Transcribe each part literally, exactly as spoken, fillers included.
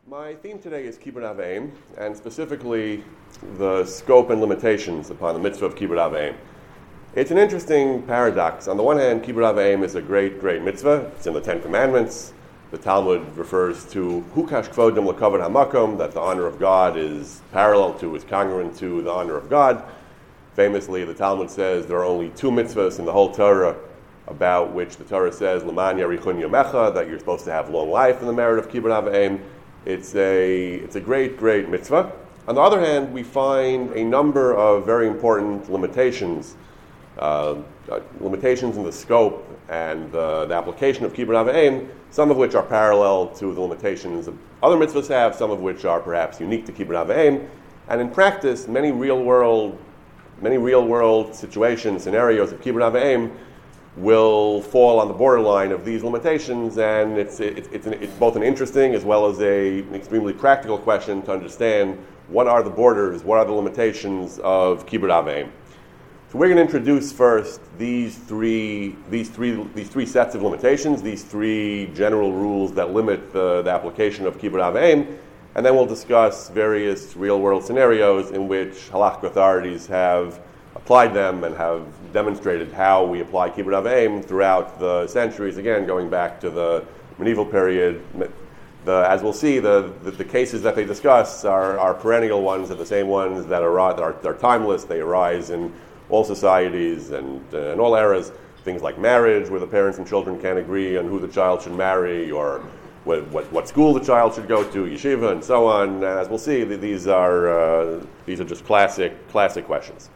My theme today is Kibbud Av V'Em, and specifically the scope and limitations upon the mitzvah of Kibbud Av V'Em. It's an interesting paradox. On the one hand, Kibbud Av V'Em is a great, great mitzvah. It's in the Ten Commandments. The Talmud refers to Hukash Kvodim L'Kavod HaMakom, that the honor of God is parallel to, is congruent to the honor of God. Famously, the Talmud says there are only two mitzvahs in the whole Torah about which the Torah says, L'man Yarichun Yomecha, that you're supposed to have long life in the merit of Kibbud Av V'Em. It's a, it's a great, great mitzvah. On the other hand, we find a number of very important limitations, uh, limitations in the scope and uh, the application of Kibbud Av V'Em, some of which are parallel to the limitations of other mitzvahs have, some of which are perhaps unique to Kibbud Av V'Em. And in practice, many real-world, many real-world situations, scenarios of Kibbud Av V'Em will fall on the borderline of these limitations, and it's it's it's, an, it's both an interesting as well as a, an extremely practical question to understand what are the borders, what are the limitations of Kibbud Av V'Em. So we're going to introduce first these three these three these three sets of limitations, these three general rules that limit the, the application of Kibbud Av V'Em, and then we'll discuss various real-world scenarios in which halakhic authorities have applied them and have demonstrated how we apply Kibbud Av V'Em throughout the centuries, again, going back to the medieval period. The, as we'll see, the, the, the cases that they discuss are, are perennial ones, are the same ones that are, are, are timeless. They arise in all societies and uh, in all eras. Things like marriage, where the parents and children can't agree on who the child should marry, or what, what, what school the child should go to, yeshiva, and so on. And as we'll see, these are, uh, these are just classic, classic questions.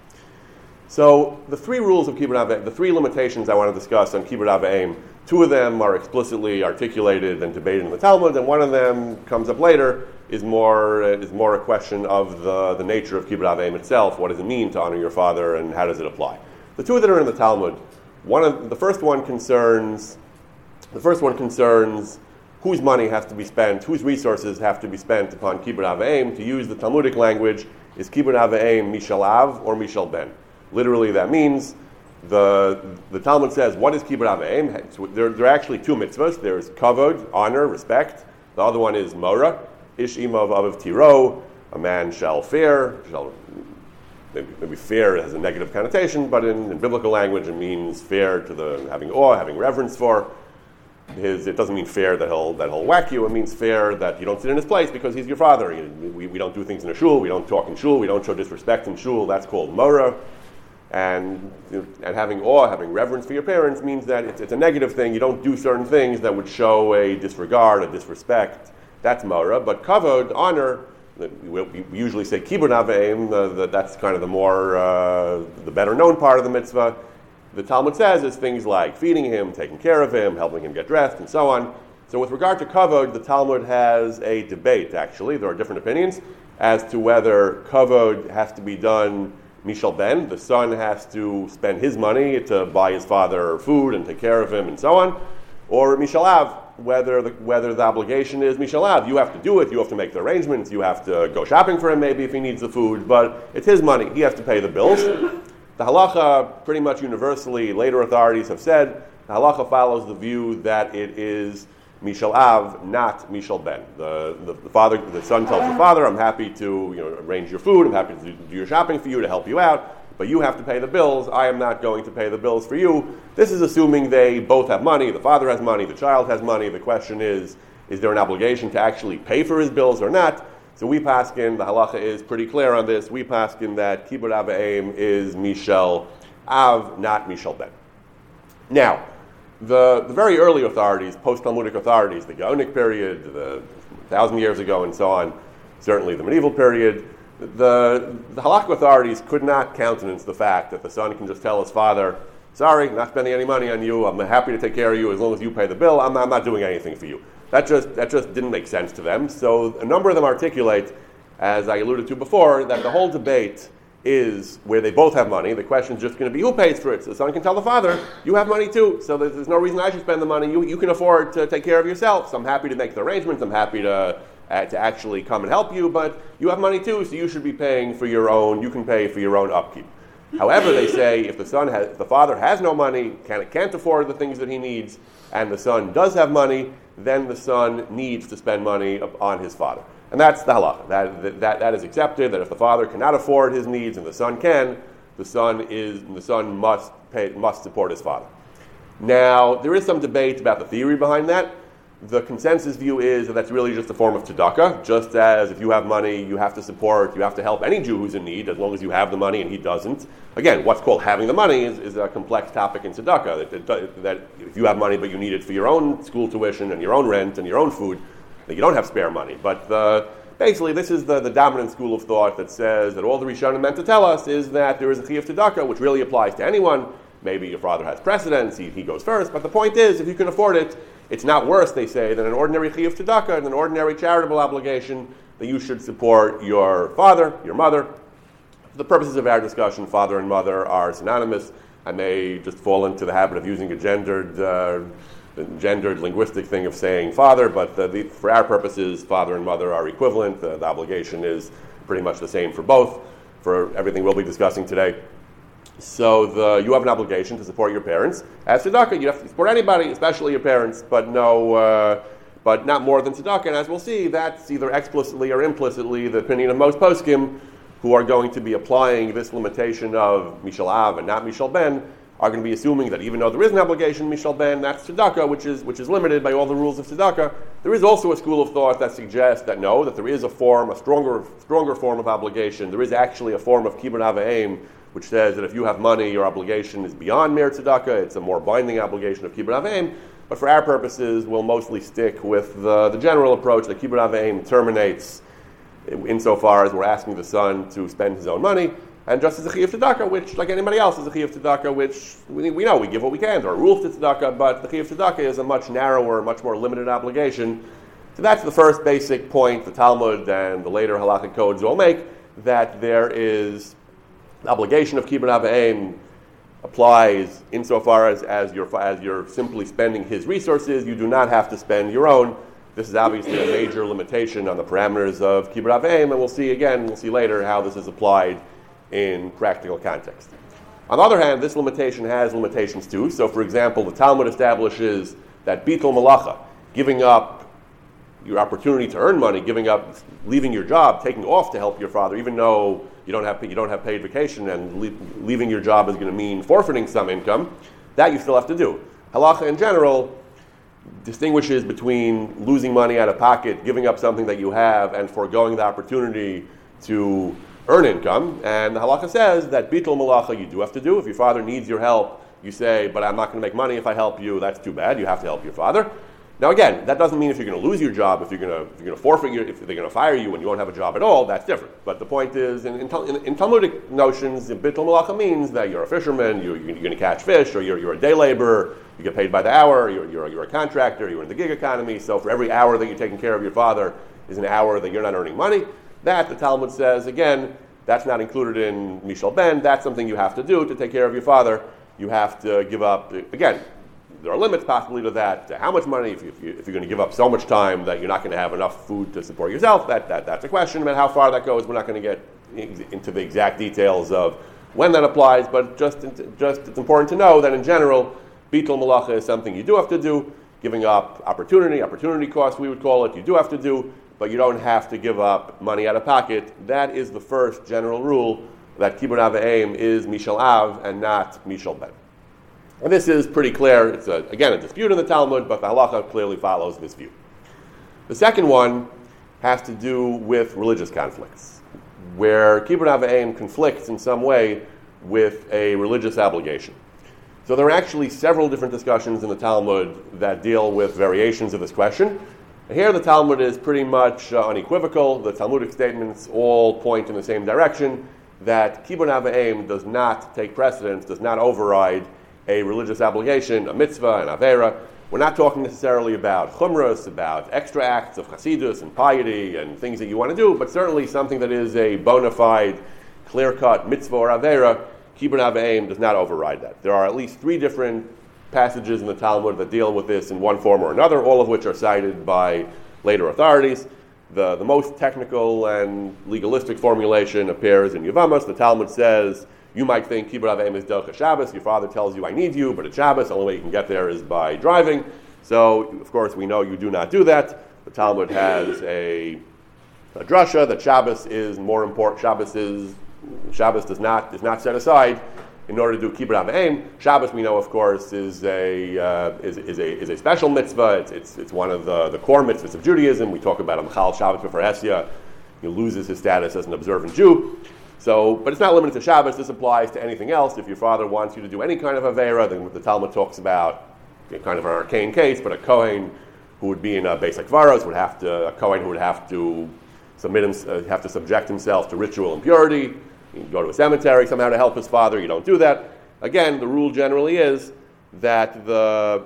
So the three rules of Kibbud Av V'Em, the three limitations I want to discuss on Kibbud Av V'Em, two of them are explicitly articulated and debated in the Talmud, and one of them comes up later, is more uh, is more a question of the, the nature of Kibbud Av V'Em itself. What does it mean to honor your father, and how does it apply? The two that are in the Talmud, one of the first one concerns the first one concerns whose money has to be spent, whose resources have to be spent upon Kibbud Av V'Em. To use the Talmudic language, is Kibbud Av V'Em Mishal Av or Mishal Ben? Literally, that means the the Talmud says, what is Kibbud Av V'Em? So there, there are actually two mitzvahs. There's kavod, honor, respect. The other one is mora, ish imav aviv tiro. A man shall fear. Shall, maybe, maybe fear has a negative connotation, but in, in biblical language it means fear to the having awe, having reverence for. His, it doesn't mean fear that he'll that he'll whack you. It means fear that you don't sit in his place because he's your father. We, we don't do things in a shul. We don't talk in shul. We don't show disrespect in shul. That's called mora. And and having awe, having reverence for your parents means that it's, it's a negative thing. You don't do certain things that would show a disregard, a disrespect. That's mora. But kavod, honor, we, we usually say Kibbud Av V'Em. The, the, that's kind of the more, uh, the better known part of the mitzvah. The Talmud says is things like feeding him, taking care of him, helping him get dressed, and so on. So with regard to kavod, the Talmud has a debate, actually. There are different opinions as to whether kavod has to be done Mishal Ben, the son has to spend his money to buy his father food and take care of him and so on, or Mishal Av, whether the, whether the obligation is Mishal Av. You have to do it, you have to make the arrangements, you have to go shopping for him maybe if he needs the food, but it's his money, he has to pay the bills. The halacha, pretty much universally, later authorities have said, the halacha follows the view that it is Mishal Av, not Mishal Ben. The, the the father, the son tells the father, "I'm happy to you know arrange your food. I'm happy to do your shopping for you to help you out, but you have to pay the bills. I am not going to pay the bills for you." This is assuming they both have money. The father has money. The child has money. The question is, is there an obligation to actually pay for his bills or not? So we paskin, the halacha is pretty clear on this. We paskin that Kibbud Av V'Em is Mishal Av, not Mishal Ben. Now, The, the very early authorities, post-Talmudic authorities, the Gaonic period, the thousand years ago and so on, certainly the medieval period, the, the halakhic authorities could not countenance the fact that the son can just tell his father, sorry, not spending any money on you, I'm happy to take care of you as long as you pay the bill, I'm, I'm not doing anything for you. That just, that just didn't make sense to them. So a number of them articulate, as I alluded to before, that the whole debate is where they both have money. The question is just going to be who pays for it. So the son can tell the father, you have money too, so there's, there's no reason I should spend the money. You, you can afford to take care of yourself. So I'm happy to make the arrangements. I'm happy to uh, to actually come and help you, but you have money too, so you should be paying for your own, you can pay for your own upkeep. However, they say if the son has, if the father has no money, can't, can't afford the things that he needs, and the son does have money, then the son needs to spend money on his father. And that's the halacha. That, that, that is accepted, that if the father cannot afford his needs and the son can, the son is the son must pay, must support his father. Now, there is some debate about the theory behind that. The consensus view is that that's really just a form of tzedakah, just as if you have money, you have to support, you have to help any Jew who's in need, as long as you have the money and he doesn't. Again, what's called having the money is, is a complex topic in tzedakah, that, that, that if you have money but you need it for your own school tuition and your own rent and your own food, then you don't have spare money. But the, basically, this is the, the dominant school of thought that says that all the Rishonim meant to tell us is that there is a chiyuv tzedakah, which really applies to anyone. Maybe your father has precedence, he, he goes first, but the point is, if you can afford it, it's not worse, they say, than an ordinary chiyuv tzedakah, and an ordinary charitable obligation that you should support your father, your mother. For the purposes of our discussion, father and mother are synonymous. I may just fall into the habit of using a gendered, uh, gendered linguistic thing of saying father, but the, the, for our purposes, father and mother are equivalent. The, the obligation is pretty much the same for both, for everything we'll be discussing today. So the, you have an obligation to support your parents. As tzedakah, you have to support anybody, especially your parents, but no, uh, but not more than tzedakah. And as we'll see, that's either explicitly or implicitly the opinion of most poskim, who are going to be applying this limitation of mishal av and not mishal ben, are going to be assuming that even though there is an obligation mishal ben, that's tzedakah, which is which is limited by all the rules of tzedakah. There is also a school of thought that suggests that no, that there is a form, a stronger stronger form of obligation. There is actually a form of kibbud av v'em, which says that if you have money, your obligation is beyond mere tzedakah. It's a more binding obligation of kibbud av v'em. But for our purposes, we'll mostly stick with the, the general approach that kibbud av v'em terminates insofar as we're asking the son to spend his own money, and just as a chiyuv tzedakah, which, like anybody else, is a chiyuv tzedakah, which we, we know we give what we can. There are rules to tzedakah, but the chiyuv tzedakah is a much narrower, much more limited obligation. So that's the first basic point the Talmud and the later halakhic codes all make, that there is the obligation of kibbud av v'em applies insofar as, as, you're, as you're simply spending his resources. You do not have to spend your own. This is obviously a major limitation on the parameters of kibbud av v'em, and we'll see again, we'll see later how this is applied in practical context. On the other hand, this limitation has limitations too. So, for example, the Talmud establishes that bitul malacha, giving up your opportunity to earn money, giving up, leaving your job, taking off to help your father, even though you don't have you don't have paid vacation, and le- leaving your job is going to mean forfeiting some income, that you still have to do. Halacha in general distinguishes between losing money out of pocket, giving up something that you have, and foregoing the opportunity to earn income. And the halacha says that bitul malacha you do have to do. If your father needs your help, you say, but I'm not going to make money if I help you. That's too bad. You have to help your father. Now again, that doesn't mean if you're going to lose your job, if you're going to if you're going to forfeit your, if they're going to fire you and you won't have a job at all, that's different. But the point is, in, in, in, in Talmudic notions, bitul malacha means that you're a fisherman, you're, you're going to catch fish, or you're, you're a day laborer, you get paid by the hour, you're, you're, you're a contractor, you're in the gig economy, so for every hour that you're taking care of your father is an hour that you're not earning money. That, the Talmud says, again, that's not included in mishal ben, that's something you have to do to take care of your father. You have to give up, again, there are limits possibly to that, to how much money, if, you, if, you, if you're going to give up so much time that you're not going to have enough food to support yourself, that, that that's a question about how far that goes. We're not going to get into the exact details of when that applies, but just, just it's important to know that in general, bitul malacha is something you do have to do. Giving up opportunity, opportunity cost we would call it, you do have to do, but you don't have to give up money out of pocket. That is the first general rule, that kibbud av v'em is mishal av and not mishal ben. And this is pretty clear. It's, a, again, a dispute in the Talmud, but the halacha clearly follows this view. The second one has to do with religious conflicts, where kibbud av v'em conflicts in some way with a religious obligation. So there are actually several different discussions in the Talmud that deal with variations of this question. Here the Talmud is pretty much uh, unequivocal. The Talmudic statements all point in the same direction, that kibbud av v'em does not take precedence, does not override a religious obligation, a mitzvah, an avera. We're not talking necessarily about chumras, about extra acts of chasidus and piety and things that you want to do, but certainly something that is a bona fide, clear-cut mitzvah or avera. Kibbud av v'em does not override that. There are at least three different passages in the Talmud that deal with this in one form or another, all of which are cited by later authorities. The, the most technical and legalistic formulation appears in Yevamos. The Talmud says, you might think kibbud av v'em is derech Shabbos. Your father tells you, I need you, but it's Shabbos. The only way you can get there is by driving. So, of course, we know you do not do that. The Talmud has a, a drasha that Shabbos is more important. Shabbos is Shabbos does not is not set aside in order to do kibbud av v'em. Shabbos, we know, of course, is a uh, is, is a is a special mitzvah. It's it's, it's one of the, the core mitzvahs of Judaism. We talk about a Machal Shabbos before Hesya. He loses his status as an observant Jew. So, but it's not limited to Shabbos. This applies to anything else. If your father wants you to do any kind of avera, then the Talmud talks about kind of an arcane case, but a Kohen who would be in a basic varos would have to, a Kohen who would have to submit him, uh, have to subject himself to ritual impurity. You can go to a cemetery somehow to help his father. You don't do that. Again, the rule generally is that the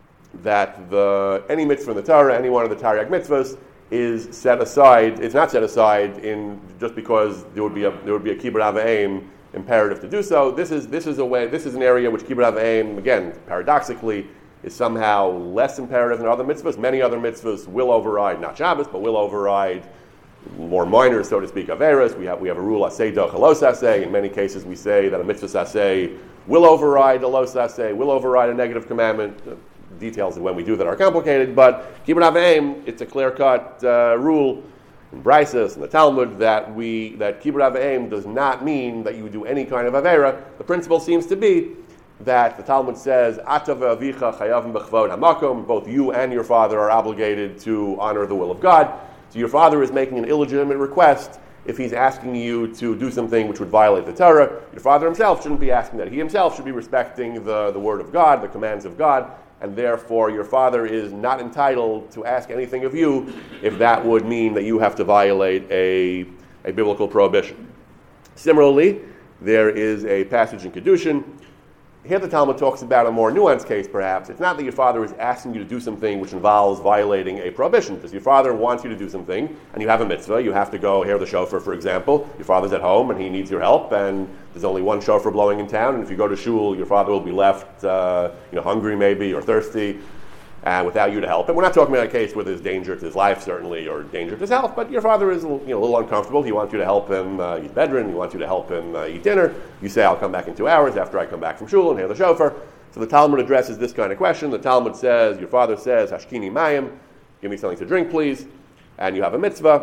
that the any mitzvah in the Torah, any one of the Taryag mitzvahs, is set aside. It's not set aside in just because there would be a there would be a kibbud av v'em imperative to do so. This is this is a way. This is an area which kibbud av v'em, again, paradoxically, is somehow less imperative than other mitzvahs. Many other mitzvahs will override, not Shabbos, but will override more minor, so to speak, averas. We have we have a rule aseh doch halos aseh. In many cases, we say that a mitzvah aseh will override a los aseh, will override a negative commandment. The details of when we do that are complicated, but kibbud av v'em, it's a clear-cut uh, rule in Braisos and the Talmud that we that kibbud av v'em does not mean that you do any kind of avera. The principle seems to be that the Talmud says, Ata ve'avicha chayavim b'chvod hamakom, both you and your father are obligated to honor the will of God. So your father is making an illegitimate request if he's asking you to do something which would violate the Torah. Your father himself shouldn't be asking that. He himself should be respecting the, the word of God, the commands of God, and therefore your father is not entitled to ask anything of you if that would mean that you have to violate a, a biblical prohibition. Similarly, there is a passage in Kedushin. Here the Talmud talks about a more nuanced case, perhaps. It's not that your father is asking you to do something which involves violating a prohibition. Because your father wants you to do something, and you have a mitzvah. You have to go hear the shofar, for example. Your father's at home, and he needs your help, and there's only one shofar blowing in town. And if you go to shul, your father will be left uh, you know, hungry, maybe, or thirsty, uh, without you to help him. We're not talking about a case where there's danger to his life, certainly, or danger to his health, but your father is you know, a little uncomfortable. He wants you to help him uh, eat bedrin. He wants you to help him uh, eat dinner. You say, I'll come back in two hours after I come back from shul and hear the shofar. So the Talmud addresses this kind of question. The Talmud says, your father says, Hashkini mayim, give me something to drink, please, and you have a mitzvah.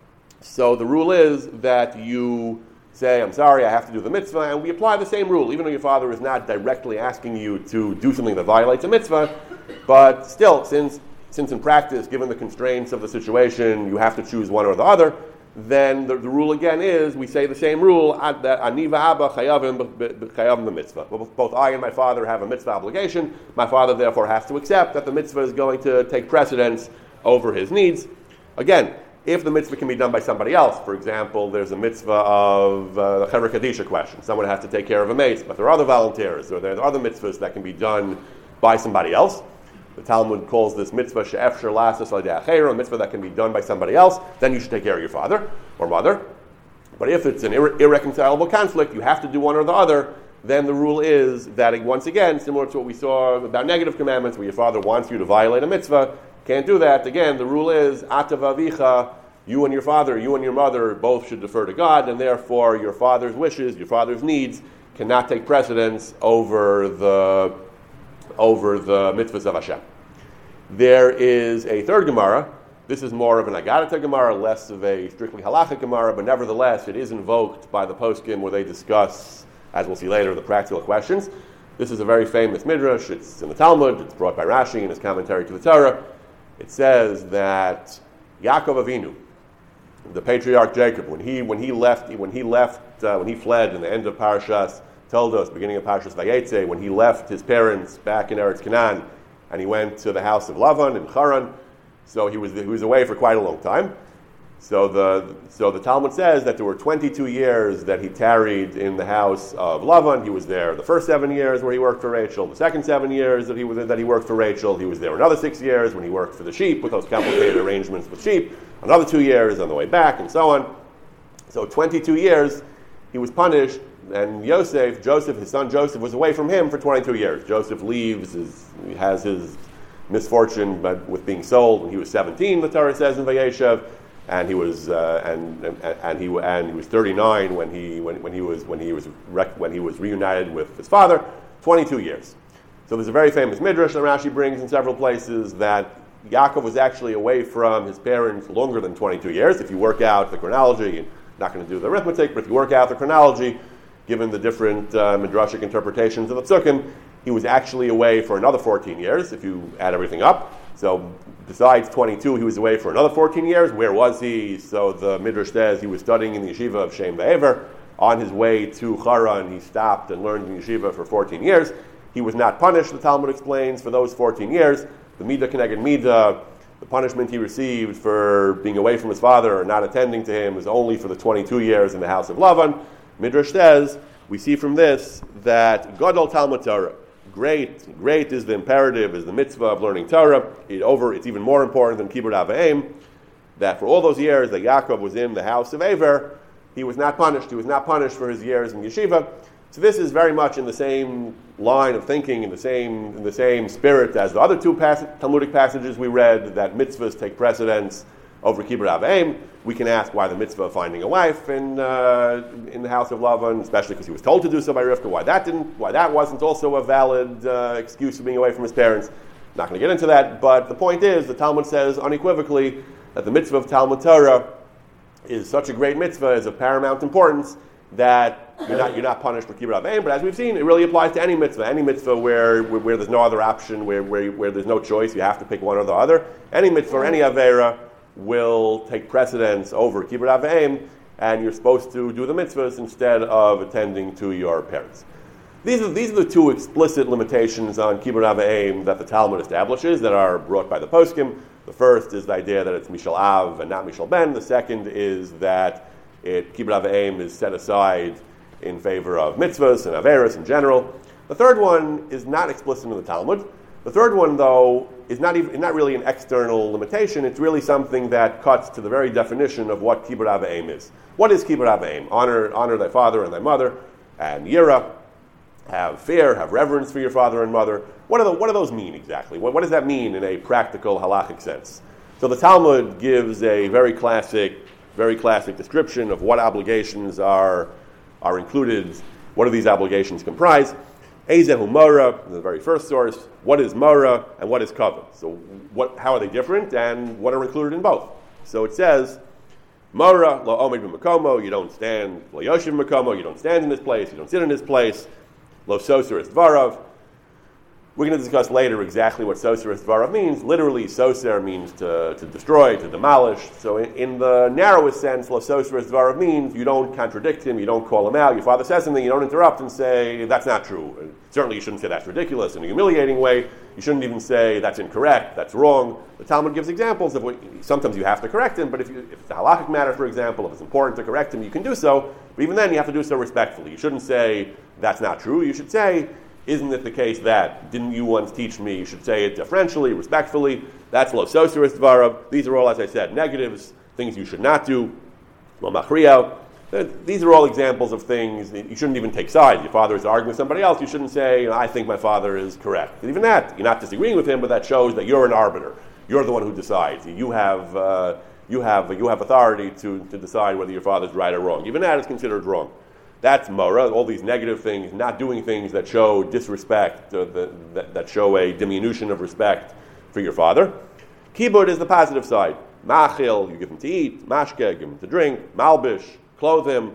So the rule is that you say, I'm sorry, I have to do the mitzvah, and we apply the same rule, even though your father is not directly asking you to do something that violates a mitzvah. But still, since since in practice, given the constraints of the situation, you have to choose one or the other, then the, the rule again is, we say the same rule, that ani v'abba chayavim b'chayavim b'mitzvah. Both I and my father have a mitzvah obligation. My father therefore has to accept that the mitzvah is going to take precedence over his needs. Again, if the mitzvah can be done by somebody else, for example, there's a mitzvah of uh, the Chevra Kadisha question. Someone has to take care of a mace, but there are other volunteers, or there are other mitzvahs that can be done by somebody else. The Talmud calls this mitzvah she'efshar lasas al yedei acher, a mitzvah that can be done by somebody else. Then you should take care of your father or mother. But if it's an irre- irreconcilable conflict, you have to do one or the other, then the rule is that, once again, similar to what we saw about negative commandments, where your father wants you to violate a mitzvah, can't do that. Again, the rule is, ata v'avicha, you and your father, you and your mother both should defer to God, and therefore your father's wishes, your father's needs, cannot take precedence over the over the mitzvahs of Hashem. There is a third Gemara. This is more of an Agadata Gemara, less of a strictly halachic Gemara, but nevertheless it is invoked by the poskim where they discuss, as we'll see later, the practical questions. This is a very famous midrash. It's in the Talmud. It's brought by Rashi in his commentary to the Torah. It says that Yaakov Avinu, the patriarch Jacob, when he when he left when he left uh, when he fled in the end of Parashas Toldos, beginning of Parashas Vayetze, when he left his parents back in Eretz Canaan, and he went to the house of Lavan in Haran. So he was he was away for quite a long time. So the so the Talmud says that there were twenty-two years that he tarried in the house of Lavan. He was there the first seven years where he worked for Rachel. The second seven years that he was that he worked for Rachel. He was there another six years when he worked for the sheep with those complicated arrangements with sheep. Another two years on the way back, and so on. So twenty-two years he was punished. And Yosef, Joseph, his son Joseph, was away from him for twenty-two years. Joseph leaves, his, he has his misfortune but with being sold when he was seventeen, the Torah says in Vayeshev, and he was uh, and, and and he and he was thirty-nine when he when, when he was when he was rec- when he was reunited with his father. twenty-two years. So there's a very famous midrash that Rashi brings in several places that Yaakov was actually away from his parents longer than twenty-two years. If you work out the chronology, you're not going to do the arithmetic, but if you work out the chronology, given the different uh, midrashic interpretations of the psukim, he was actually away for another fourteen years, if you add everything up. So besides twenty-two, he was away for another fourteen years. Where was he? So the midrash says he was studying in the yeshiva of Shem Ve'ever. On his way to Haran, he stopped and learned in yeshiva for fourteen years. He was not punished, the Talmud explains, for those fourteen years. The Midah Keneged Midah, the punishment he received for being away from his father or not attending to him, was only for the twenty-two years in the house of Lavan. Midrash says, we see from this that Gadol Talmud Torah, great, great is the imperative, is the mitzvah of learning Torah. It over, it's even more important than Kibbud Av V'Em, that for all those years that Yaakov was in the house of Aver, he was not punished. He was not punished for his years in yeshiva. So this is very much in the same line of thinking, in the same in the same spirit as the other two pas- Talmudic passages we read, that mitzvahs take precedence over Kibbud Av V'Em. We can ask why the mitzvah of finding a wife in uh, in the house of Lavan, especially because he was told to do so by Rivka, why that didn't, why that wasn't also a valid uh, excuse for being away from his parents. Not going to get into that, but the point is, the Talmud says unequivocally that the mitzvah of Talmud Torah is such a great mitzvah, is of paramount importance, that you're not, you're not punished for Kibbud Av V'Em. But as we've seen, it really applies to any mitzvah. Any mitzvah where, where, where there's no other option, where, where, where there's no choice, you have to pick one or the other. Any mitzvah or any avera will take precedence over Kibbud Av V'Em, and you're supposed to do the mitzvahs instead of attending to your parents. These are, these are the two explicit limitations on Kibbud Av V'Em that the Talmud establishes that are brought by the poskim. The first is the idea that it's Mishal Av and not Mishal Ben. The second is that it, Kibbud Av V'Em is set aside in favor of mitzvahs and averos in general. The third one is not explicit in the Talmud. The third one, though, is not even not really an external limitation. It's really something that cuts to the very definition of what Kibbud Av V'Em is. What is Kibbud Av V'Em? Honor, honor thy father and thy mother, and yira, have fear, have reverence for your father and mother. What do, the, what do those mean exactly? What, what does that mean in a practical halachic sense? So the Talmud gives a very classic, very classic description of what obligations are are included. What do these obligations comprise? Ezehu Mora, the very first source. What is Mora and what is Kavod? So what, how are they different and what are included in both? So it says, Mora, lo omed b'makomo, you don't stand, lo yoshiv b'makomo, you don't stand in this place, you don't sit in this place, lo soser es dvarav. We're going to discuss later exactly what soser es dvarav means. Literally, soser means to, to destroy, to demolish. So in, in the narrowest sense, lo soser es dvarav means you don't contradict him, you don't call him out. Your father says something, you don't interrupt and say, that's not true. And certainly you shouldn't say that's ridiculous in a humiliating way. You shouldn't even say that's incorrect, that's wrong. The Talmud gives examples of what, sometimes you have to correct him, but if, you, if it's a halakhic matter, for example, if it's important to correct him, you can do so. But even then, you have to do so respectfully. You shouldn't say, that's not true. You should say, isn't it the case that, didn't you once teach me? You should say it deferentially, respectfully. That's lo soser es dvarav. These are all, as I said, negatives, things you should not do. Lo machriyav. These are all examples of things. You shouldn't even take sides. Your father is arguing with somebody else. You shouldn't say, you know, I think my father is correct. And even that, you're not disagreeing with him, but that shows that you're an arbiter. You're the one who decides. You have, uh, you have, you have authority to, to decide whether your father's right or wrong. Even that is considered wrong. That's Mora, all these negative things, not doing things that show disrespect, uh, the, that, that show a diminution of respect for your father. Kibbud is the positive side. Machil, you give him to eat. Mashke, give him to drink. Malbish, clothe him.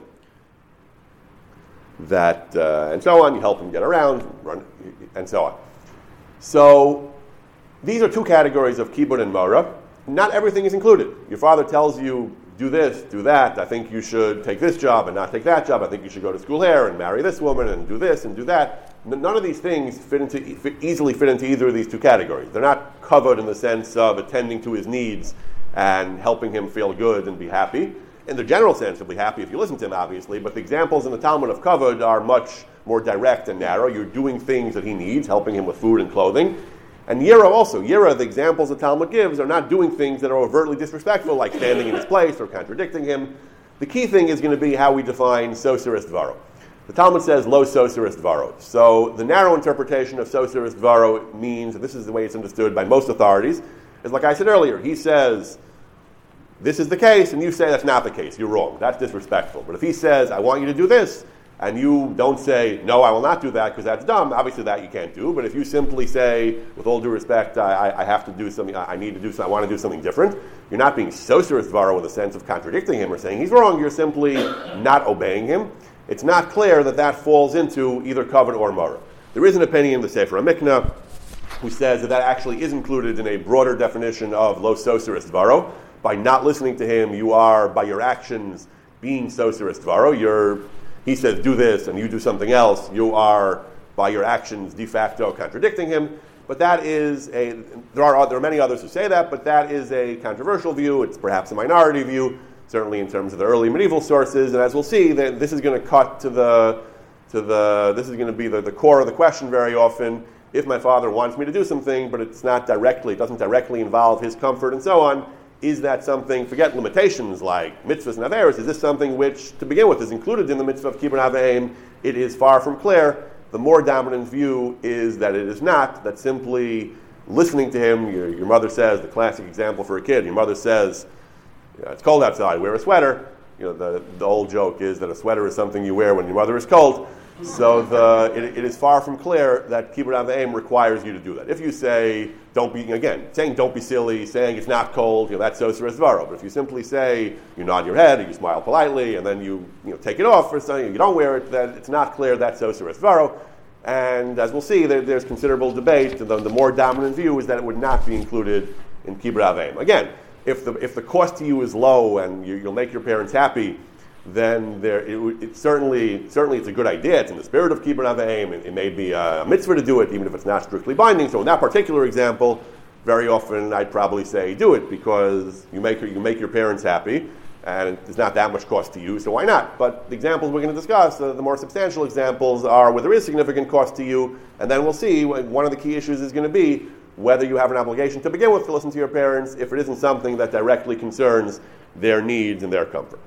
That, uh, and so on. You help him get around, run, and so on. So, these are two categories of Kibbud and Mora. Not everything is included. Your father tells you, do this, do that. I think you should take this job and not take that job. I think you should go to school here and marry this woman and do this and do that. None of these things fit into fit, easily fit into either of these two categories. They're not covered in the sense of attending to his needs and helping him feel good and be happy. In the general sense, he'll be happy if you listen to him, obviously, but the examples in the Talmud of covered are much more direct and narrow. You're doing things that he needs, helping him with food and clothing. And Yira also. Yira, the examples the Talmud gives, are not doing things that are overtly disrespectful, like standing in his place or contradicting him. The key thing is going to be how we define soser es dvaro. The Talmud says, lo soser es dvaro. So the narrow interpretation of soser es dvaro means, and this is the way it's understood by most authorities, is like I said earlier, he says, this is the case, and you say that's not the case, you're wrong. That's disrespectful. But if he says, I want you to do this, and you don't say, no, I will not do that because that's dumb, obviously that you can't do. But if you simply say, with all due respect, I, I have to do something, I need to do something, I want to do something different, you're not being sosurus dvaro in the sense of contradicting him or saying he's wrong, you're simply not obeying him. It's not clear that that falls into either kavod or mara. There is an opinion in the Sefer HaMiknah who says that that actually is included in a broader definition of lo sosurus dvaro. By not listening to him, you are, by your actions, being sosurus dvaro. You're, he says, do this, and you do something else. You are, by your actions, de facto contradicting him. But that is a, there are, there are many others who say that, but that is a controversial view. It's perhaps a minority view, certainly in terms of the early medieval sources. And as we'll see, that this is going to cut to the, to the, this is going to be the, the core of the question very often. If my father wants me to do something, but it's not directly, it doesn't directly involve his comfort and so on, is that something, forget limitations like mitzvahs and averos, is this something which, to begin with, is included in the mitzvah of kibbud av v'em? It is far from clear. The more dominant view is that it is not, that simply listening to him, your, your mother says, the classic example for a kid, your mother says, you know, it's cold outside, wear a sweater. You know, the, the old joke is that a sweater is something you wear when your mother is cold. So the, it, it is far from clear that kibbud av v'em requires you to do that. If you say, don't be, again, saying don't be silly, saying it's not cold, you know, that's sosurus dvaro. But if you simply say, you nod your head, or you smile politely, and then you, you know, take it off or something, you don't wear it, then it's not clear that's sosurus dvaro. And as we'll see, there, there's considerable debate. The, the more dominant view is that it would not be included in kibbud av v'em. Again, if the if the cost to you is low and you, you'll make your parents happy, then there it, it certainly certainly it's a good idea. It's in the spirit of kibbud av v'em. It, it may be a mitzvah to do it, even if it's not strictly binding. So in that particular example, very often I'd probably say do it because you make you make your parents happy, and it's not that much cost to you. So why not? But the examples we're going to discuss, uh, the more substantial examples, are where there is significant cost to you, and then we'll see. One of the key issues is going to be whether you have an obligation to begin with to listen to your parents if it isn't something that directly concerns their needs and their comfort.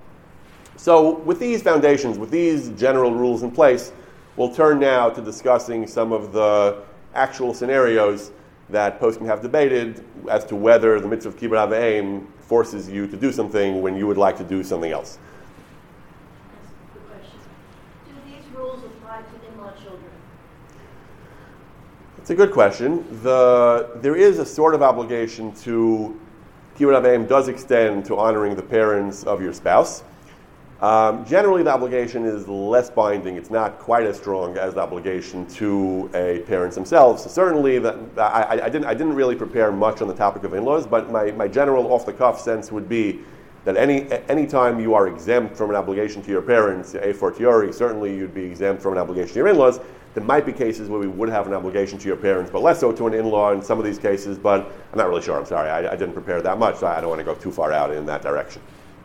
So with these foundations, with these general rules in place, we'll turn now to discussing some of the actual scenarios that poskim have debated as to whether the mitzvah of kibbud av v'em forces you to do something when you would like to do something else. That's a good question. Do these rules apply to in-law children? It's a good question. The, there is a sort of obligation to, kibbud av v'em does extend to honoring the parents of your spouse. Um, generally, the obligation is less binding. It's not quite as strong as the obligation to a parents themselves. So certainly, that I, I, didn't, I didn't really prepare much on the topic of in-laws, but my, my general off-the-cuff sense would be that any any time you are exempt from an obligation to your parents, a fortiori, certainly you'd be exempt from an obligation to your in-laws. There might be cases where we would have an obligation to your parents, but less so to an in-law in some of these cases, but I'm not really sure. I'm sorry. I, I didn't prepare that much, so I don't want to go too far out in that direction.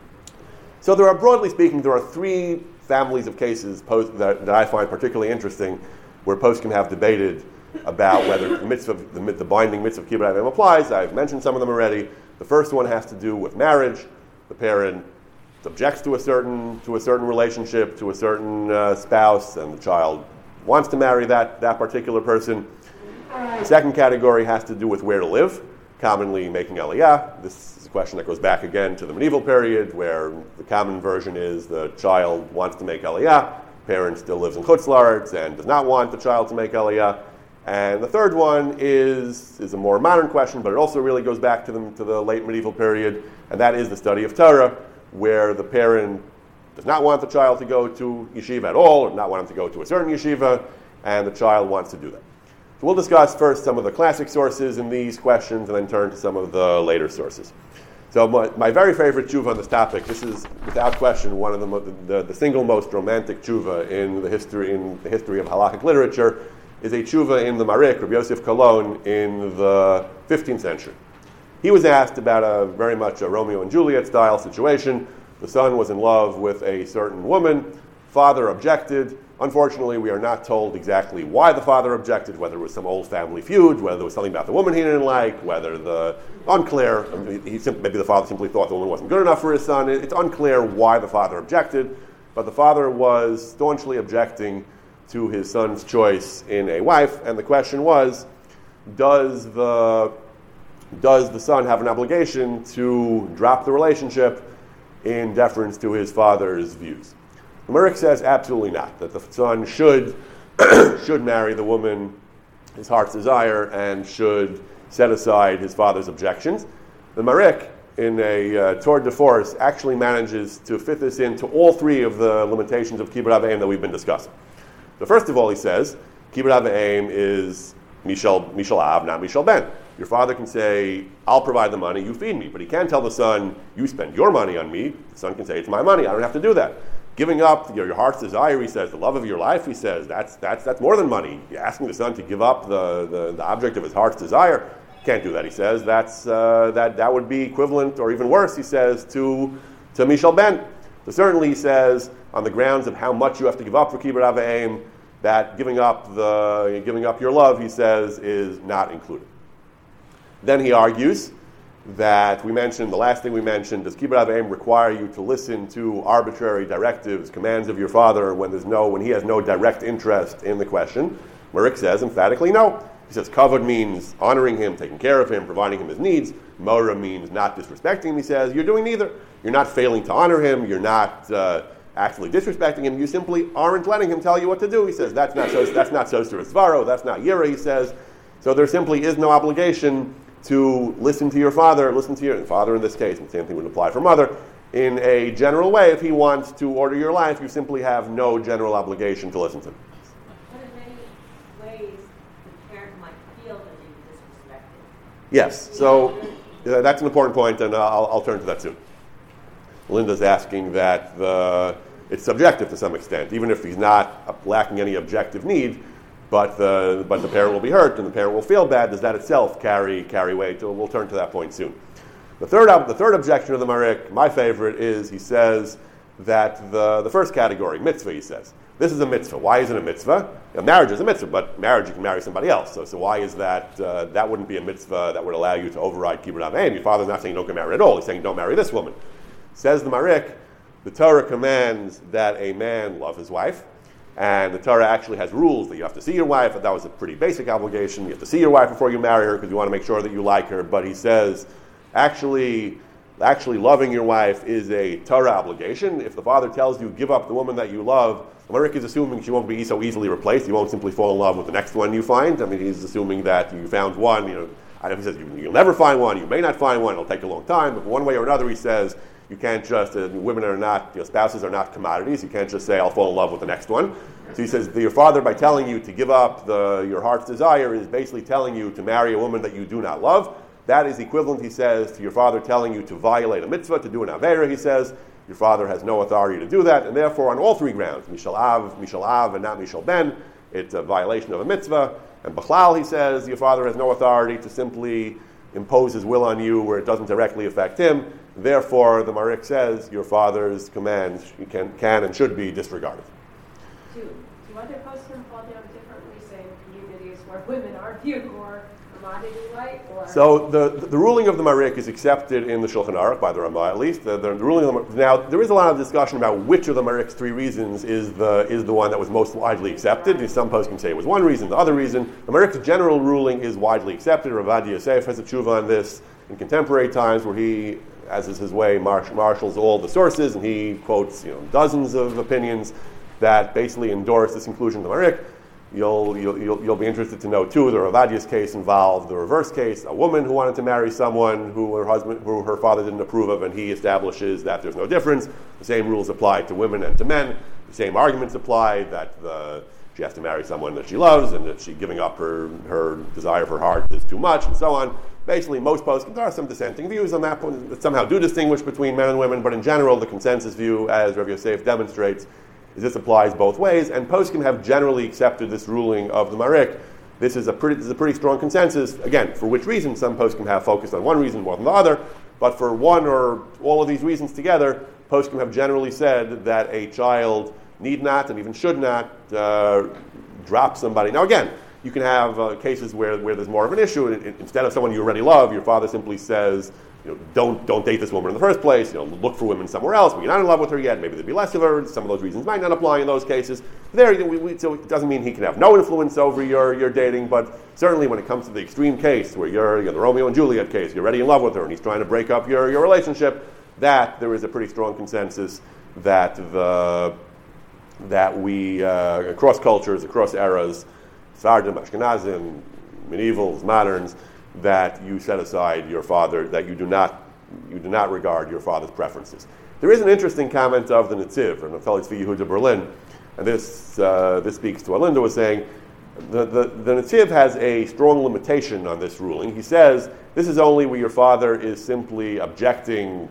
So there are, broadly speaking, there are three families of cases post, that, that I find particularly interesting where poskim have debated about whether the mitzvah, the, the binding mitzvah of kibbud av v'em applies. I've mentioned some of them already. The first one has to do with marriage. The parent objects to a certain to a certain relationship, to a certain uh, spouse, and the child wants to marry that, that particular person. The second category has to do with where to live, commonly making aliyah. This is a question that goes back again to the medieval period, where the common version is the child wants to make aliyah, parent still lives in Chutz La'aretz and does not want the child to make aliyah. And the third one is, is a more modern question, but it also really goes back to the, to the late medieval period, and that is the study of Torah, where the parent does not want the child to go to yeshiva at all, or not want him to go to a certain yeshiva, and the child wants to do that. So we'll discuss first some of the classic sources in these questions, and then turn to some of the later sources. So my, my very favorite tshuva on this topic, this is without question one of the, mo- the, the single most romantic tshuva in the history in the history of halakhic literature, is a tshuva in the Marik, Rabbi Yosef Kalon, in the fifteenth century. He was asked about a very much a Romeo and Juliet style situation. The son was in love with a certain woman. Father objected. Unfortunately, we are not told exactly why the father objected, whether it was some old family feud, whether there was something about the woman he didn't like, whether the, unclear, I mean, he simply, maybe the father simply thought the woman wasn't good enough for his son. It, it's unclear why the father objected, but the father was staunchly objecting to his son's choice in a wife, and the question was, does the, does the son have an obligation to drop the relationship in deference to his father's views? The Marik says absolutely not, that the son should should marry the woman his heart's desire and should set aside his father's objections. The Marik, in a uh, tour de force, actually manages to fit this into all three of the limitations of kibbud av v'em that we've been discussing. So first of all, he says, kibbud av v'em is mishal, mishal av, not mishal ben. Your father can say, I'll provide the money, you feed me. But he can't tell the son, you spend your money on me. The son can say, it's my money, I don't have to do that. Giving up your, your heart's desire, he says, the love of your life, he says, that's that's that's more than money. You're asking the son to give up the, the, the object of his heart's desire. Can't do that, he says. That's uh, that that would be equivalent, or even worse, he says, to to mishal ben. So certainly, he says, on the grounds of how much you have to give up for kibbud av v'em, that giving up the giving up your love, he says, is not included. Then he argues that we mentioned, the last thing we mentioned, does kibbud av v'em require you to listen to arbitrary directives, commands of your father when there's no, when he has no direct interest in the question? Marik says emphatically no. He says kavod means honoring him, taking care of him, providing him his needs. Mora means not disrespecting him. He says you're doing neither. You're not failing to honor him. You're not uh, actually disrespecting him. You simply aren't letting him tell you what to do. He says that's not so, that's not soster svaro. That's not yira. He says so. There simply is no obligation to listen to your father, listen to your father in this case, and the same thing would apply for mother, in a general way. If he wants to order your life, you simply have no general obligation to listen to him. But in many ways, the parent might feel that they're disrespected. Yes, so uh, that's an important point, and uh, I'll, I'll turn to that soon. Linda's asking that the, it's subjective to some extent, even if he's not lacking any objective need, But the but the parent will be hurt and the parent will feel bad. Does that itself carry carry weight? We'll turn to that point soon. The third the third objection of the Marik, my favorite, is he says that the the first category, mitzvah, he says this is a mitzvah. Why is it a mitzvah? You know, marriage is a mitzvah, but marriage you can marry somebody else. So so why is that? Uh, that wouldn't be a mitzvah that would allow you to override kibbud av v'em. Your father's not saying don't get married at all. He's saying don't marry this woman. Says the Marik, the Torah commands that a man love his wife. And the Torah actually has rules that you have to see your wife. That was a pretty basic obligation. You have to see your wife before you marry her because you want to make sure that you like her. But he says, actually, actually loving your wife is a Torah obligation. If the father tells you, give up the woman that you love, Marik is assuming she won't be so easily replaced. You won't simply fall in love with the next one you find. I mean, he's assuming that you found one. You know, I know he says you'll never find one. You may not find one. It'll take a long time. But one way or another, he says, you can't just, uh, women are not, you know, spouses are not commodities. You can't just say, I'll fall in love with the next one. So he says, that your father, by telling you to give up the, your heart's desire, is basically telling you to marry a woman that you do not love. That is equivalent, he says, to your father telling you to violate a mitzvah, to do an avera, he says. Your father has no authority to do that, and therefore on all three grounds, mishal av, mishal av, and not mishal ben, it's a violation of a mitzvah. And b'chlal, he says, your father has no authority to simply impose his will on you where it doesn't directly affect him. Therefore, the Marik says your father's commands can, can and should be disregarded. Do, do other poskim fall down differently, say in communities where women are viewed more commodity-like? Or So the, the ruling of the Marik is accepted in the Shulchan Aruch, by the Ramah at least. The, the, the ruling of the, now, there is a lot of discussion about which of the Marik's three reasons is the is the one that was most widely accepted. Some poskim say it was one reason, the other reason. The Marik's general ruling is widely accepted. Rav Ovadia Yosef has a tshuva on this in contemporary times where he, as is his way, marsh, marshals all the sources, and he quotes you know dozens of opinions that basically endorse this conclusion of the Marik. You'll, you'll, you'll, you'll be interested to know, too, the Rav Ovadia's case involved the reverse case, a woman who wanted to marry someone who her husband, who her father didn't approve of, and he establishes that there's no difference. The same rules apply to women and to men. The same arguments apply, that the, she has to marry someone that she loves, and that she giving up her, her desire for her heart is too much, and so on. Basically, most poskim, there are some dissenting views on that point that somehow do distinguish between men and women, but in general, the consensus view, as Rav Yosef demonstrates, is this applies both ways, and poskim have generally accepted this ruling of the Marik. This is a pretty, this is a pretty strong consensus. Again, for which reason? Some poskim have focused on one reason more than the other, but for one or all of these reasons together, poskim have generally said that a child need not and even should not uh, drop somebody. Now again, you can have uh, cases where, where there's more of an issue. It, it, instead of someone you already love, your father simply says, you know, don't don't date this woman in the first place. You know, look for women somewhere else. When you're not in love with her yet, maybe there'd be less of her. Some of those reasons might not apply in those cases. There, we, we, so it doesn't mean he can have no influence over your, your dating, but certainly when it comes to the extreme case where you're, you're the Romeo and Juliet case, you're already in love with her and he's trying to break up your, your relationship, that there is a pretty strong consensus that the that we, uh, across cultures, across eras, Sephardim, Ashkenazim, medievals, moderns, that you set aside your father, that you do not you do not regard your father's preferences. There is an interesting comment of the Netziv, or Naftali Tzvi Yehuda Berlin, and this uh, this speaks to what Linda was saying. The, the, the Netziv has a strong limitation on this ruling. He says this is only where your father is simply objecting,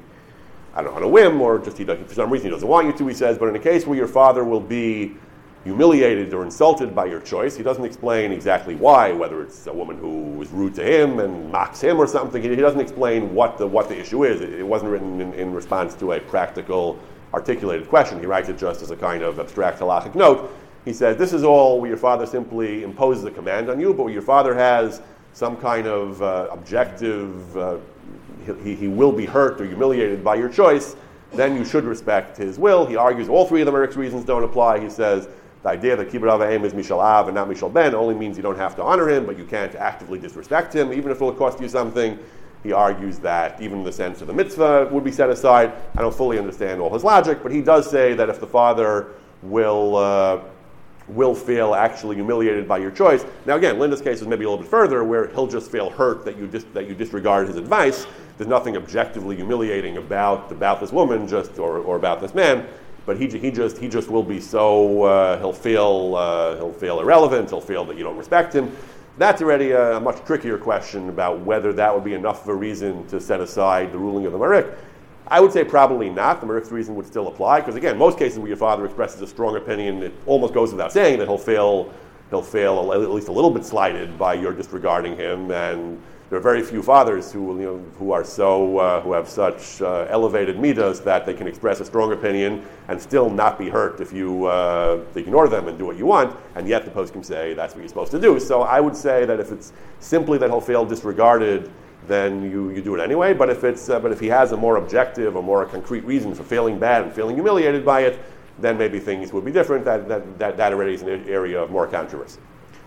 I don't know, on a whim, or just he does, for some reason he doesn't want you to, he says, but in a case where your father will be humiliated or insulted by your choice, he doesn't explain exactly why, whether it's a woman who is rude to him and mocks him or something. He, he doesn't explain what the what the issue is. It, it wasn't written in, in response to a practical, articulated question. He writes it just as a kind of abstract halachic note. He says, this is all where your father simply imposes a command on you, but where your father has some kind of uh, objective, uh, he, he will be hurt or humiliated by your choice, then you should respect his will. He argues all three of the Merik's reasons don't apply. He says, the idea that Kibbud Av V'Em is Mishal Av and not Mishal Ben only means you don't have to honor him, but you can't actively disrespect him, even if it will cost you something. He argues that even the sense of the mitzvah would be set aside. I don't fully understand all his logic, but he does say that if the father will uh, will feel actually humiliated by your choice. Now again, Linda's case is maybe a little bit further, where he'll just feel hurt that you dis- that you disregard his advice. There's nothing objectively humiliating about about this woman, just or, or about this man. But he he just he just will be so uh, he'll feel uh, he'll feel irrelevant. He'll feel that you don't respect him. That's already a, a much trickier question about whether that would be enough of a reason to set aside the ruling of the Marik. I would say probably not. The Marik's reason would still apply, because again, most cases where your father expresses a strong opinion, it almost goes without saying that he'll feel he'll feel at least a little bit slighted by your disregarding him. And there are very few fathers who you know who are so uh, who have such uh, elevated midas that they can express a strong opinion and still not be hurt if you uh, ignore them and do what you want. And yet the post can say that's what you're supposed to do. So I would say that if it's simply that he'll feel disregarded, then you, you do it anyway. But if it's uh, but if he has a more objective or more concrete reason for feeling bad and feeling humiliated by it, then maybe things would be different. That that that, that already is an area of more controversy.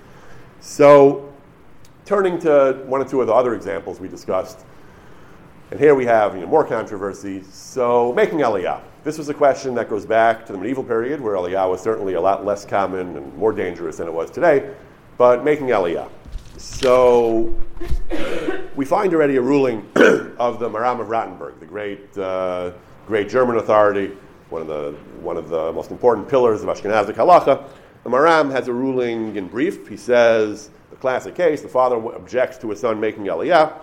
So, turning to one or two of the other examples we discussed, and here we have you know, more controversy. So, making Aliyah. This was a question that goes back to the medieval period, where Aliyah was certainly a lot less common and more dangerous than it was today. But making Aliyah. So, we find already a ruling of the Maram of Rottenburg, the great, uh, great German authority, one of the one of the most important pillars of Ashkenazic halacha. The Maram has a ruling in brief. He says the classic case: the father objects to his son making Aliyah,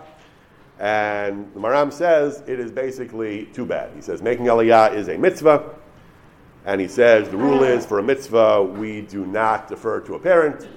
and the Maram says it is basically too bad. He says making Aliyah is a mitzvah, and he says the rule is for a mitzvah we do not defer to a parent.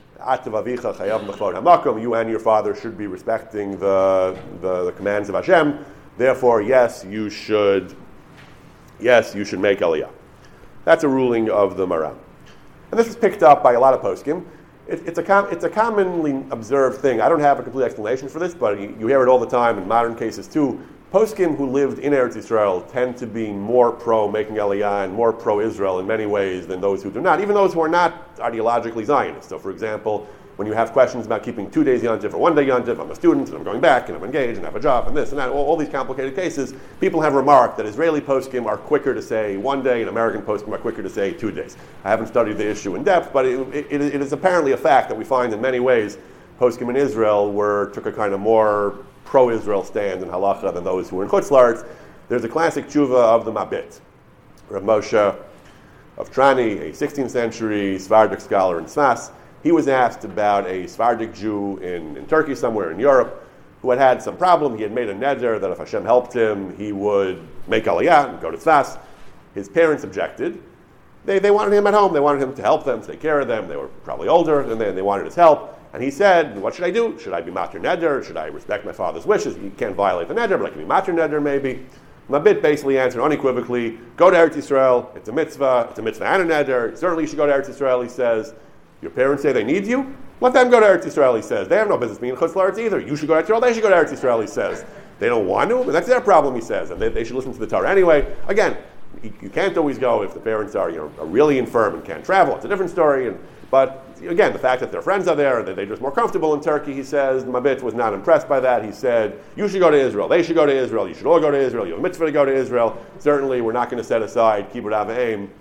You and your father should be respecting the, the, the commands of Hashem. Therefore, yes, you should yes, you should make Aliyah. That's a ruling of the Maram. And this is picked up by a lot of poskim. It, it's, a com- it's a commonly observed thing. I don't have a complete explanation for this, but you, you hear it all the time in modern cases too. Poskim who lived in Eretz Yisrael tend to be more pro-making Aliyah and more pro-Israel in many ways than those who do not, even those who are not ideologically Zionist. So, for example, when you have questions about keeping two days Yontif or one day Yontif, I'm a student and I'm going back and I'm engaged and I have a job and this and that, all, all these complicated cases, people have remarked that Israeli poskim are quicker to say one day and American poskim are quicker to say two days. I haven't studied the issue in depth, but it, it, it is apparently a fact that we find in many ways poskim in Israel were took a kind of more pro-Israel stand in halacha than those who were in Chutz La'aretz. There's a classic tshuva of the Mabit, Rav Moshe of Trani, a sixteenth century Sephardic scholar in Sfas. He was asked about a Sephardic Jew in, in Turkey, somewhere in Europe, who had had some problem. He had made a neder that if Hashem helped him, he would make Aliyah and go to Sfas. His parents objected. They, they wanted him at home. They wanted him to help them, to take care of them. They were probably older, and they, they wanted his help. And he said, what should I do? Should I be matir neder? Should I respect my father's wishes? You can't violate the neder, but I can be matir neder maybe. Mabit basically answered unequivocally, go to Eretz Yisrael. It's a mitzvah. It's a mitzvah and a neder. Certainly you should go to Eretz Yisrael, he says. Your parents say they need you? Let them go to Eretz Yisrael, he says. They have no business being in Chutz La'aretz either. You should go to Eretz Yisrael. They should go to Eretz Yisrael, he says. They don't want to, but that's their problem, he says. And they, they should listen to the Torah anyway. Again, you, you can't always go if the parents are, you know, are really infirm and can't travel. It's a different story. And, but again, the fact that their friends are there and that they're just more comfortable in Turkey, he says, Mabit was not impressed by that. He said, you should go to Israel. They should go to Israel. You should all go to Israel. You have a mitzvah to go to Israel. Certainly, we're not going to set aside Kibbud Av V'Em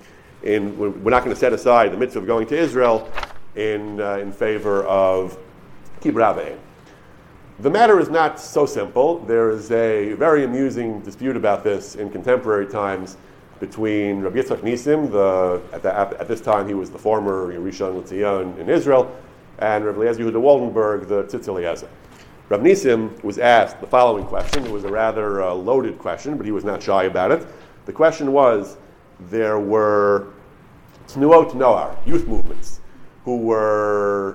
in, we're not going to set aside the mitzvah of going to Israel in, uh, in favor of kibbud av v'em. The matter is not so simple. There is a very amusing dispute about this in contemporary times between Rabbi Yitzchak Nisim, the, at, the, at this time he was the former Rishon LeZion in Israel, and Rabbi Eliezer Yehuda Waldenberg, the Tzitz Eliezer. Rabbi Nisim was asked the following question. It was a rather uh, loaded question, but he was not shy about it. The question was, there were Tnuot Noar, youth movements, who were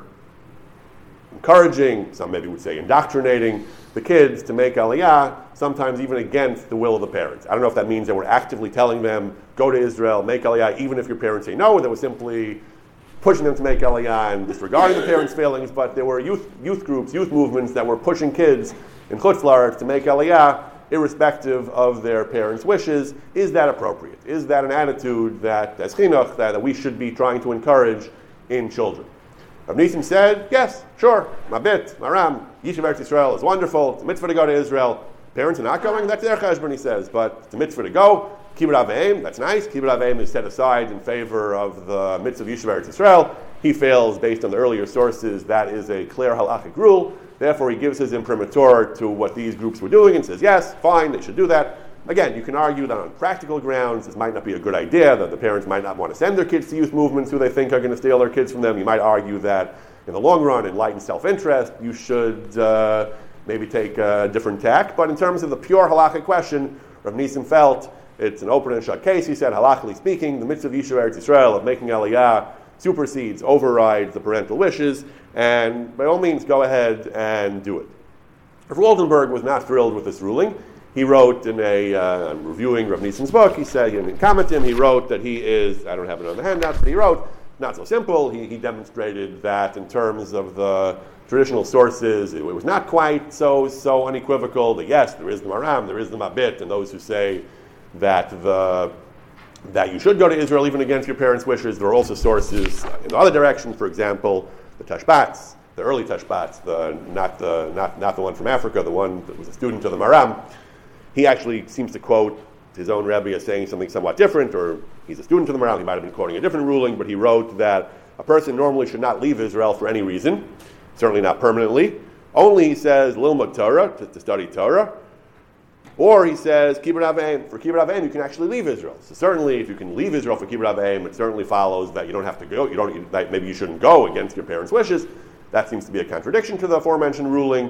encouraging, some maybe would say indoctrinating, the kids to make Aliyah, sometimes even against the will of the parents. I don't know if that means they were actively telling them, go to Israel, make Aliyah, even if your parents say no, or they were simply pushing them to make Aliyah and disregarding the parents' feelings, but there were youth youth groups, youth movements that were pushing kids in Chutz La'aretz to make Aliyah, irrespective of their parents' wishes. Is that appropriate? Is that an attitude that, as chinuch, that, that we should be trying to encourage in children? Rav Nisim said, yes, sure, mabit, maram, Yishuv Eretz Yisrael is wonderful, it's a mitzvah to go to Israel. Parents are not going, that's their cheshbon, he says, but it's a mitzvah to go. Kibbud av v'em, that's nice. Kibbud av v'em is set aside in favor of the mitzvah of Yishuv Eretz Yisrael. He fails, based on the earlier sources, that is a clear halachic rule. Therefore, he gives his imprimatur to what these groups were doing and says, yes, fine, they should do that. Again, you can argue that on practical grounds, this might not be a good idea, that the parents might not want to send their kids to youth movements who they think are going to steal their kids from them. You might argue that in the long run, in light and self-interest, you should uh, maybe take a different tack. But in terms of the pure halachic question, Rav Nisim felt it's an open and shut case. He said, halachically speaking, the mitzvah of Yishuv Eretz Yisrael of making Aliyah supersedes, overrides the parental wishes, and by all means, go ahead and do it. Rav Waldenberg was not thrilled with this ruling. He wrote in a, uh, reviewing Rav Nisim's book, he said, in commenting, he wrote that he is, I don't have it on the handouts, but he wrote, not so simple. He, he demonstrated that in terms of the traditional sources, it, it was not quite so so unequivocal, that yes, there is the Maram, there is the Mabit, and those who say that the that you should go to Israel even against your parents' wishes. There are also sources in the other direction, for example, the Tashbats, the early Tashbats, the, not, the, not, not the one from Africa, the one that was a student of the Maram. He actually seems to quote his own Rebbe as saying something somewhat different, or he's a student of the Maram, he might have been quoting a different ruling, but he wrote that a person normally should not leave Israel for any reason, certainly not permanently. Only, he says, Lilmud Torah, to, to study Torah. Or he says, kibbud av v'em, for kibbud av v'em you can actually leave Israel. So certainly if you can leave Israel for kibbud av v'em, it certainly follows that you don't have to go, you don't, that maybe you shouldn't go against your parents' wishes. That seems to be a contradiction to the aforementioned ruling.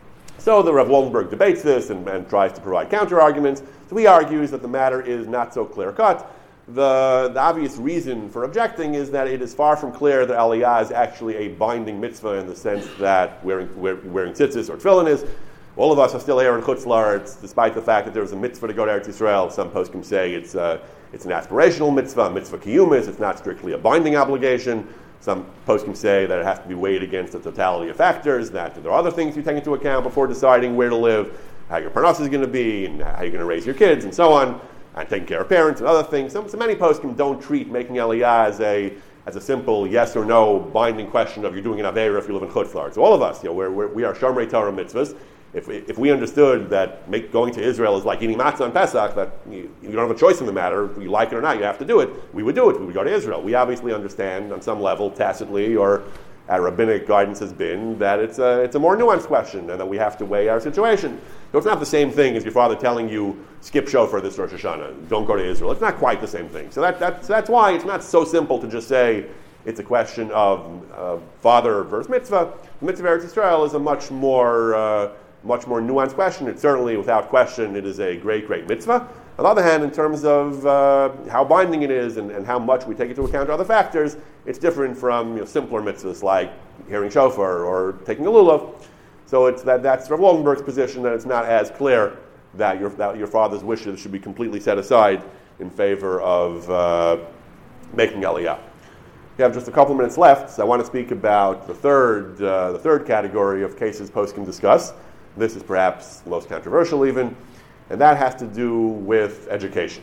So the Rav Waldenberg debates this and, and tries to provide counter-arguments. So he argues that the matter is not so clear-cut. The, the obvious reason for objecting is that it is far from clear that Aliyah is actually a binding mitzvah in the sense that wearing, wearing tzitzis or tefillin is. All of us are still here in Chutz La'aretz, despite the fact that there is a mitzvah to go to Eretz Yisrael. Some poskim say it's, uh, it's an aspirational mitzvah, a mitzvah kiyumis, it's not strictly a binding obligation. Some poskim say that it has to be weighed against the totality of factors, that there are other things you take into account before deciding where to live, how your parnas is going to be, and how you're going to raise your kids, and so on, and taking care of parents and other things. So, so many poskim don't treat making Aliyah as a as a simple yes or no binding question of you're doing an Aveira if you live in Chutz La'aretz. So all of us, you know, we're, we're, we are Shomrei Torah mitzvahs. If we, if we understood that make, going to Israel is like eating matzah on Pesach, that you, you don't have a choice in the matter, if you like it or not, you have to do it, we would do it. We would go to Israel. We obviously understand on some level, tacitly, or our rabbinic guidance has been that it's a, it's a more nuanced question and that we have to weigh our situation. So it's not the same thing as your father telling you, skip shofar this Rosh Hashanah, don't go to Israel. It's not quite the same thing. So that, that, so that's why it's not so simple to just say it's a question of uh, father versus mitzvah. The mitzvah of Eretz Yisrael is a much more... Uh, much more nuanced question. It's certainly, without question, it is a great, great mitzvah. On the other hand, in terms of uh, how binding it is and, and how much we take into account other factors, it's different from you know, simpler mitzvahs like hearing shofar or taking a lulav. So it's that, that's Rav Waldenberg's position that it's not as clear that your, that your father's wishes should be completely set aside in favor of uh, making Aliyah. We have just a couple minutes left, so I want to speak about the third, uh, the third category of cases poskim discuss. This is perhaps the most controversial even, and that has to do with education.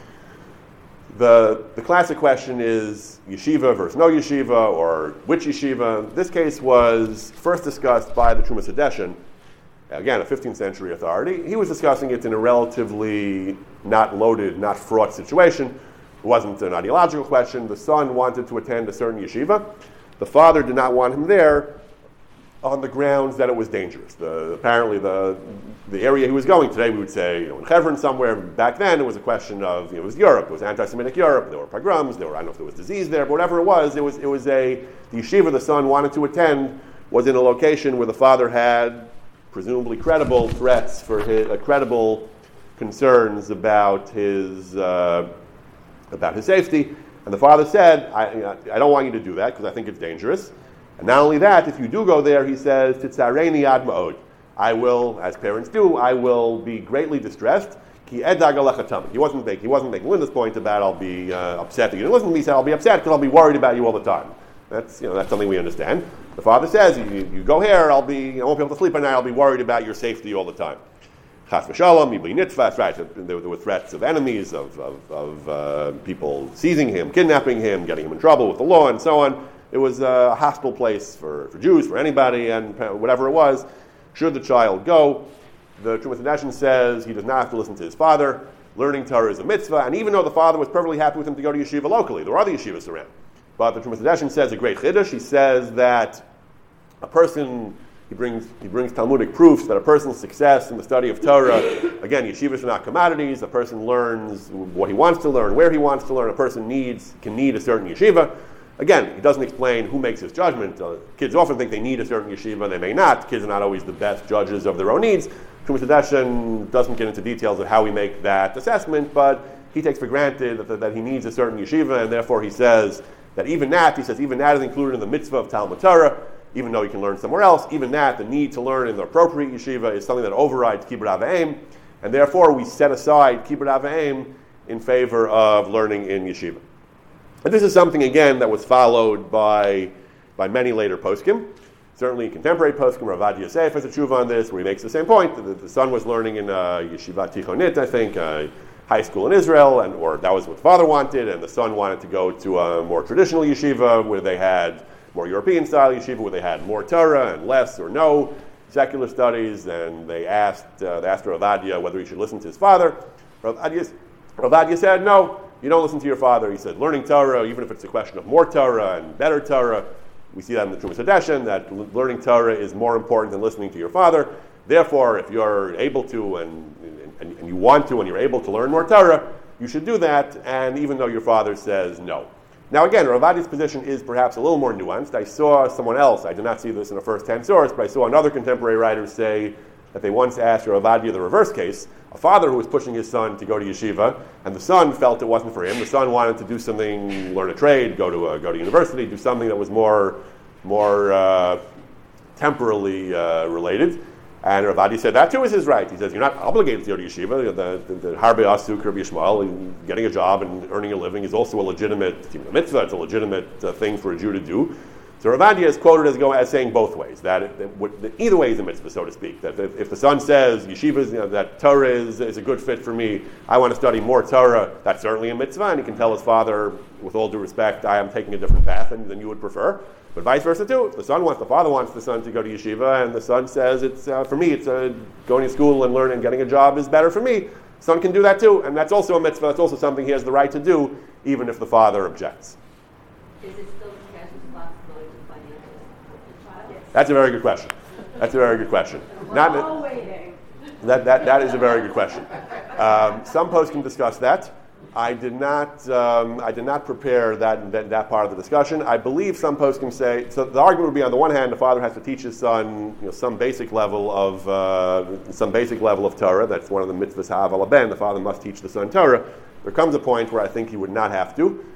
The, the classic question is yeshiva versus no yeshiva, or which yeshiva. This case was first discussed by the Trumas Hadeshen, again, a fifteenth century authority. He was discussing it in a relatively not loaded, not fraught situation, It wasn't an ideological question. The son wanted to attend a certain yeshiva. The father did not want him there on the grounds that it was dangerous. The, apparently, the the area he was going, today we would say, you know, in Hebron somewhere. Back then, it was a question of, you know, it was Europe. It was anti-Semitic Europe. There were pogroms. There were, I don't know if there was disease there, but whatever it was, it was it was a the yeshiva the son wanted to attend was in a location where the father had presumably credible threats for his uh, credible concerns about his uh, about his safety. And the father said, I, I don't want you to do that because I think it's dangerous. And not only that, if you do go there, he says, Titzareni ad ma'od. I will, as parents do, I will be greatly distressed. Ki edag alechatam. He wasn't making, he wasn't making Linda's point about I'll be uh, upset that you didn't listen to me. He said, I'll be upset because I'll be worried about you all the time. That's, you know, that's something we understand. The father says, you, you go here, I'll be, I won't be able to sleep at night, I'll be worried about your safety all the time. Chas v'shalom, yibli nitzvah, right? There, there were threats of enemies, of, of, of uh, people seizing him, kidnapping him, getting him in trouble with the law, and so on. It was a hostile place for, for Jews, for anybody, and whatever it was. Should the child go? The Trumas Hadeshin says he does not have to listen to his father. Learning Torah is a mitzvah, and even though the father was perfectly happy with him to go to yeshiva locally, there are other yeshivas around. But the Trumas Hadeshin says a great chiddush. He says that a person, he brings he brings Talmudic proofs that a person's success in the study of Torah, again, yeshivas are not commodities. A person learns what he wants to learn, where he wants to learn. A person needs can need a certain yeshiva. Again, he doesn't explain who makes his judgment. Uh, kids often think they need a certain yeshiva, they may not. Kids are not always the best judges of their own needs. Trumas Hadeshin doesn't get into details of how we make that assessment, but he takes for granted that, that he needs a certain yeshiva, and therefore he says that even that, he says, even that is included in the mitzvah of Talmud Torah, even though you can learn somewhere else. Even that, the need to learn in the appropriate yeshiva, is something that overrides Kibbud Av V'Em, and therefore we set aside Kibbud Av V'Em in favor of learning in yeshiva. And this is something, again, that was followed by, by many later poskim. Certainly contemporary poskim, Rav Ovadia Yosef has a tshuva on this, where he makes the same point. The, the son was learning in uh, Yeshiva Tichonit, I think, uh, high school in Israel, and or that was what father wanted, and the son wanted to go to a more traditional yeshiva, where they had more European-style yeshiva, where they had more Torah and less or no secular studies, and they asked, uh, they asked Rav Ovadia whether he should listen to his father. Rav Ovadia, Rav Ovadia said, no, you don't listen to your father. He said, learning Torah, even if it's a question of more Torah and better Torah, we see that in the Trumas Hadeshin, that l- learning Torah is more important than listening to your father. Therefore, if you're able to and, and, and you want to and you're able to learn more Torah, you should do that, and even though your father says no. Now again, Rav Ovadia's position is perhaps a little more nuanced. I saw someone else, I did not see this in a first-hand source, but I saw another contemporary writer say that they once asked Rav Ovadia the reverse case, a father who was pushing his son to go to yeshiva, and the son felt it wasn't for him. The son wanted to do something, learn a trade, go to a, go to university, do something that was more more uh, temporally uh, related. And Rav Ovadia said that too is his right. He says you're not obligated to go to yeshiva. The the, the Harbe Asuk Rabbi Yishmael, getting a job and earning a living is also a legitimate it's a mitzvah. It's a legitimate uh, thing for a Jew to do. So Rav Ovadia is quoted as, go, as saying both ways, that, it, that, that either way is a mitzvah, so to speak. That if, if the son says, yeshiva, you know, that Torah is, is a good fit for me, I want to study more Torah, that's certainly a mitzvah, and he can tell his father, with all due respect, I am taking a different path than, than you would prefer. But vice versa too. If the son wants, the father wants the son to go to yeshiva, and the son says, it's uh, for me, it's uh, going to school and learning and getting a job is better for me, the son can do that too, and that's also a mitzvah, that's also something he has the right to do, even if the father objects. Is it still cash responsibility to financial support the child? That's a very good question. That's a very good question. We're Not all waiting. that, that, that is a very good question. Um, some posts can discuss that. I did not. Um, I did not prepare that, that that part of the discussion. I believe some posts can say. So the argument would be, on the one hand, the father has to teach his son, you know, some basic level of uh, some basic level of Torah. That's one of the mitzvahs ha'aval ben. The father must teach the son Torah. There comes a point where I think he would not have to.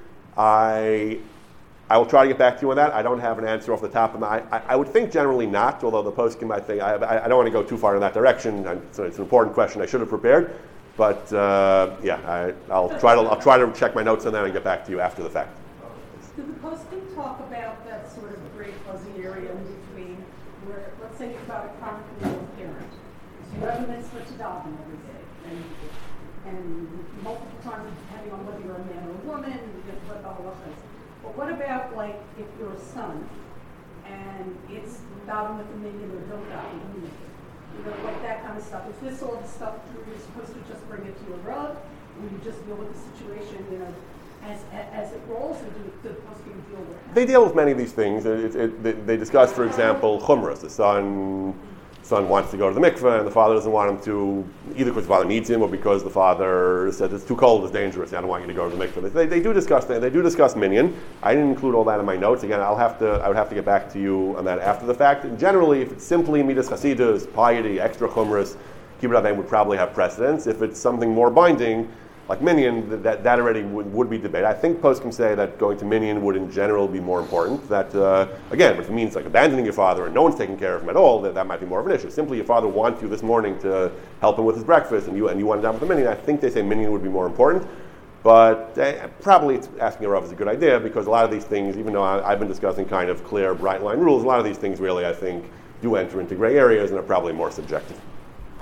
I. I will try to get back to you on that. I don't have an answer off the top of my. I, I would think generally not, although the post might think I, I, I don't want to go too far in that direction. It's, it's an important question I should have prepared. But uh, yeah, I, I'll try to I'll try to check my notes on that and get back to you after the fact. Do the posting talk about that sort of gray fuzzy area in between, where, let's say you've got a confident parent, so you have a mitzvah to daven every day, and and multiple times depending on whether you're a man or a woman, you get what the whole is. But what about like if you're a son, and it's daven with a million or don't daven with a million? You know, like that kind of stuff. Is this all the stuff where you're supposed to just bring it to a rug, or you just deal with the situation, you know, as, as it rolls, or do the poskim deal with it? They deal with many of these things. It, it, they, they discuss, for example, chumras. The son, son wants to go to the mikveh, and the father doesn't want him to, either because the father needs him or because the father says it's too cold, it's dangerous. I don't want you to go to the mikveh. They, they do discuss that. They do discuss minyan. I didn't include all that in my notes. Again, I'll have to. I would have to get back to you on that after the fact. And generally, if it's simply midas chasidus, piety, extra chumras, kibbud aveim would probably have precedence. If it's something more binding, like minyan, that, that already would, would be debated. I think poskim say that going to minyan would in general be more important. That, uh, again, if it means like abandoning your father and no one's taking care of him at all, that, that might be more of an issue. Simply your father wants you this morning to help him with his breakfast and you and you want to down with the minyan, I think they say minyan would be more important. But uh, probably it's asking a Rav is a good idea because a lot of these things, even though I, I've been discussing kind of clear, bright line rules, a lot of these things really, I think, do enter into gray areas and are probably more subjective.